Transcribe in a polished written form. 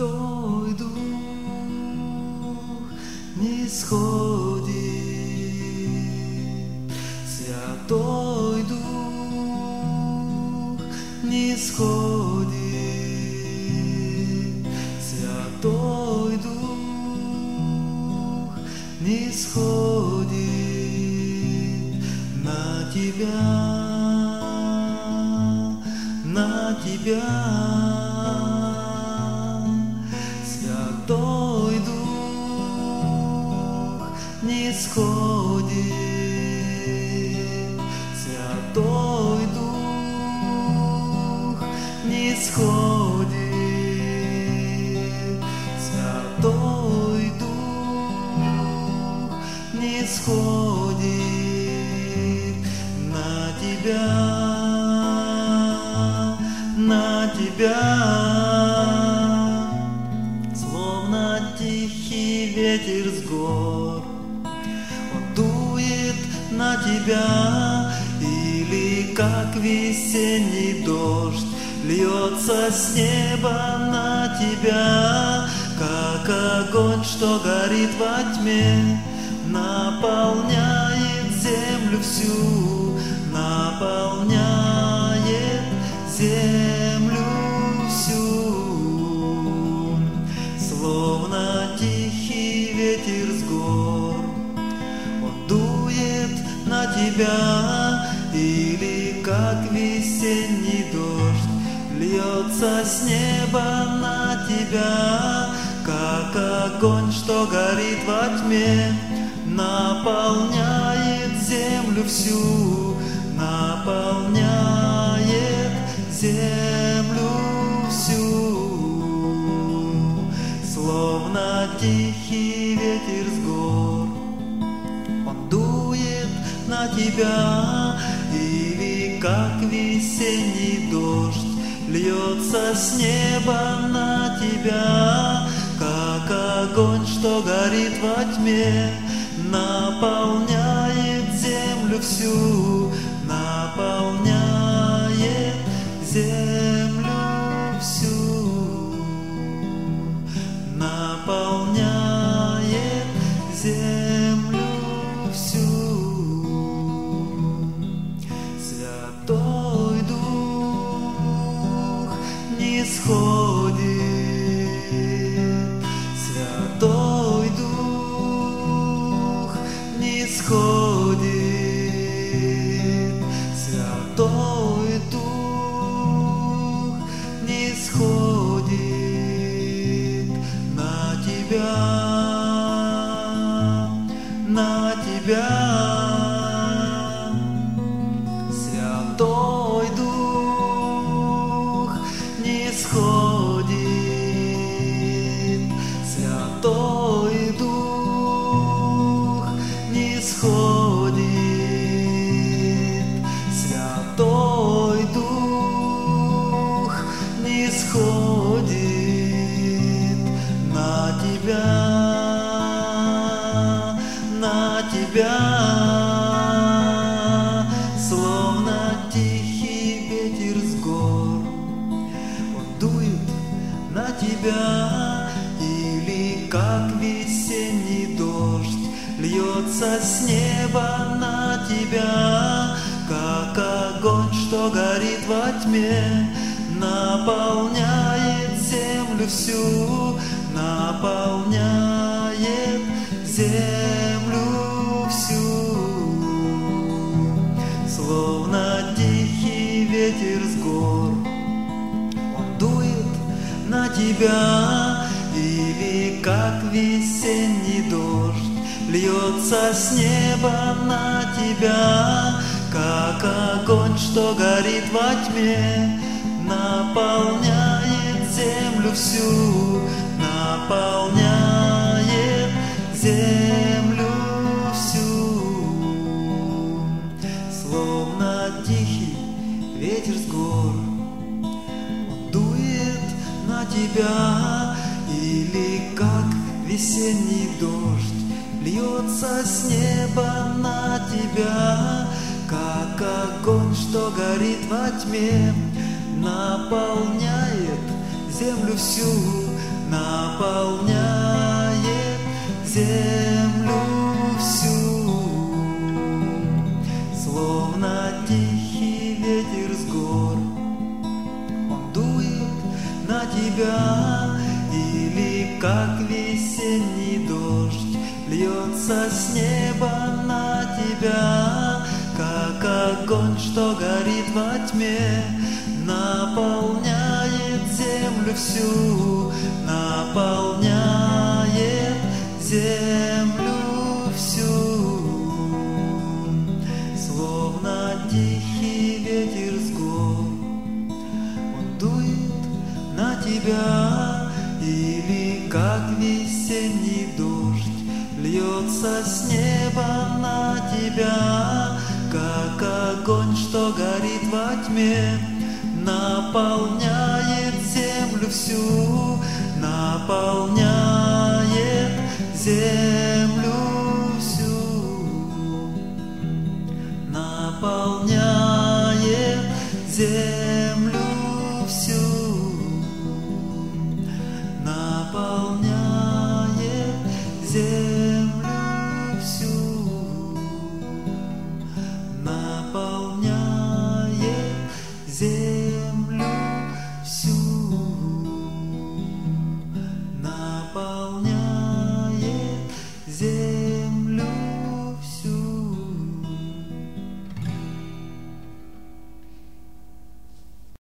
Святой Дух нисходит, Святой Дух нисходит, Святой Дух нисходит на тебя, на тебя. Святой Дух нисходит, Святой Дух нисходит, Святой Дух нисходит на тебя, на тебя. Тихий ветер с гор, он дует на тебя, или как весенний дождь льется с неба на тебя, как огонь, что горит во тьме, наполняет землю всю, наполняет землю всю. Словно тихий ветер с гор, он дует на тебя, или как весенний дождь льется с неба на тебя, как огонь, что горит во тьме, наполняет землю всю, наполняет землю всю. Словно тихий ветер с гор, он дует на тебя, или как весенний дождь льется с неба на тебя, как огонь, что горит во тьме, наполняет землю всю, наполняет землю всю. Наполняет землю всю. Святой Дух нисходит, Святой Дух нисходит, Святой Дух нисходит на тебя, на тебя. Святой Дух нисходит, Святой Дух нисходит, Святой Дух нисходит на тебя, на тебя. Словно тихий ветер с гор, он дует на тебя, или как весенний дождь льется с неба на тебя, как огонь, что горит во тьме, наполняет землю всю, наполняет землю всю. Словно тихий ветер с гор, он дует на тебя, или как весенний дождь льется с неба на тебя, как огонь, что горит во тьме, наполняет землю всю, наполняет землю всю. Словно тихий ветер с гор, он дует на тебя, или как весенний дождь льется с неба на тебя, как огонь, что горит во тьме, наполняет землю всю, наполняет землю всю, словно тихий ветер с гор. Он дует на тебя, или как весенний дождь льется с неба на тебя, как огонь, что горит во тьме, наполняет землю всю, наполняет землю всю, словно тихий ветер с гор. Он дует на тебя, или как весенний дождь льется с неба на тебя, как огонь, что горит во тьме, наполняет землю всю, наполняет землю всю, наполняет землю всю, наполняет.